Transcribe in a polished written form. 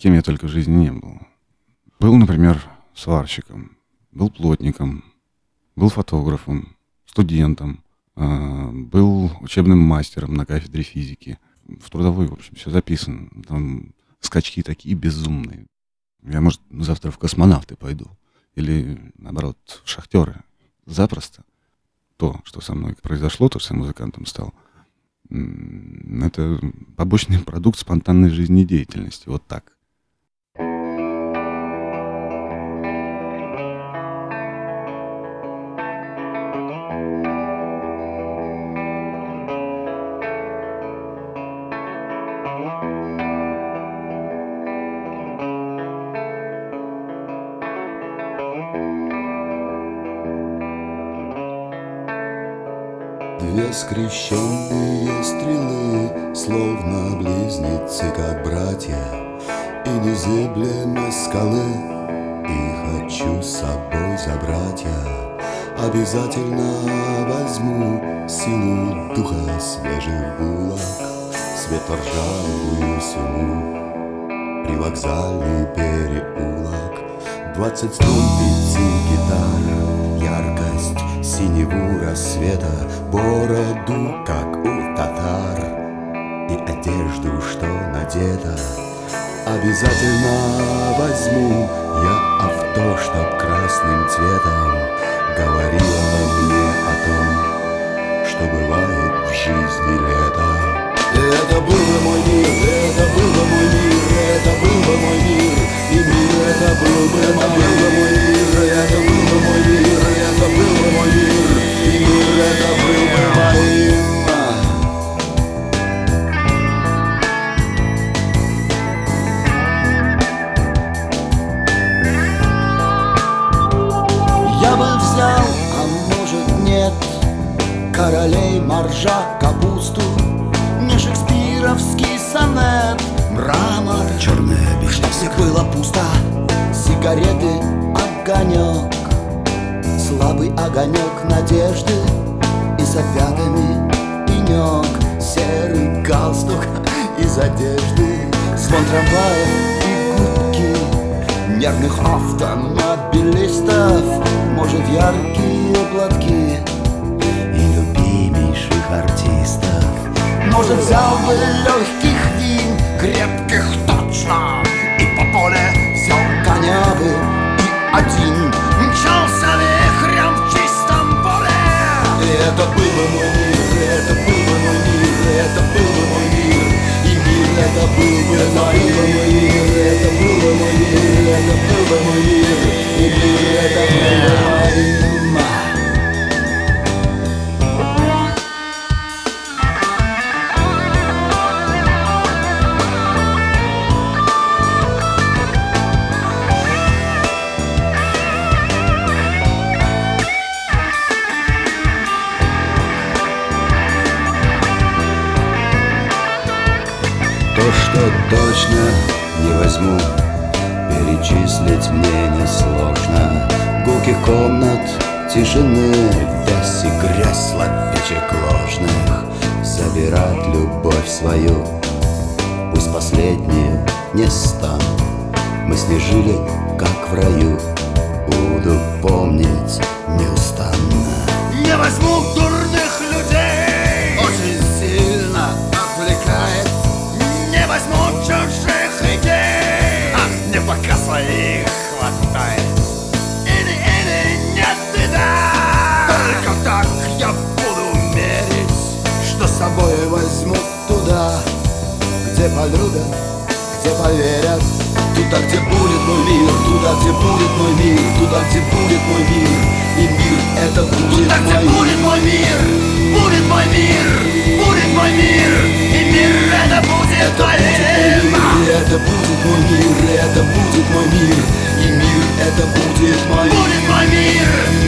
кем я только в жизни не был. Был, например, сварщиком, был плотником, был фотографом, студентом, был учебным мастером на кафедре физики. В трудовой, в общем, все записано. Там скачки такие безумные. Я, может, завтра в космонавты пойду. Или, наоборот, в шахтеры. Запросто. То, что со мной произошло, то, что я музыкантом стал, это побочный продукт спонтанной жизнедеятельности. Вот так. Две скрещенные стрелы, словно близнецы, как братья, и незыблемость скалы. И хочу с собой забрать я, обязательно возьму силу духа свежих булок, светло-ржавую сумму, привокзальный переулок, 20 струн, 5 гитар, яркость синеву рассвета, бороду, как у татар, и одежду, что надета. Обязательно возьму я авто, чтоб красным цветом говорила мне о том, что бывает в жизни лето. Это был бы мой мир, это был бы мой мир, это был бы мой мир, и мир это был бы мой мир, это был бы мой мир, это был бы мой мир, и мир это был бы моим. Я бы взял, а может нет, королей, моржа, капусту, не шекспировский сонет, мрамор, черная бешенство, было пусто, сигареты, огонек, слабый огонек надежды, и за пятами пенек, серый галстук из одежды, звон трамвая и гудки нервных автомобилистов, может, яркие платки и любимейших артистов. Может, взял бы легких вин, крепких точно, и по поле взял коня бы, и один мчался вихрем в чистом поле. И это был бы мой мир, это был бы мой мир, это был бы мой мир, и мир это был бы мой мир, это был бы мой мир, это был бы мой мир, и мир это был бы моим. То, что точно не возьму, перечислить мне несложно. Гулких комнат, тишины, вязь и грязь словечек ложных. Забирать любовь свою, пусть последнюю не стану. Мы с ней жили, как в раю, буду помнить неустанно. Не возьму дурных людей, очень сильно отвлекает. Не возьму чужих идей, мне пока своих хватает. Или нет, беда. Только так я буду мерить, что с собой возьму туда, где полюбят, где поверят. Туда, где будет мой мир, туда, где будет мой мир, туда, где будет мой мир, и мир это будет туда, где будет мой мир, будет мой мир, будет мой мир, и мир это будет моим. Это будет мой мир, это будет мой мир, и мир это будет мой мир.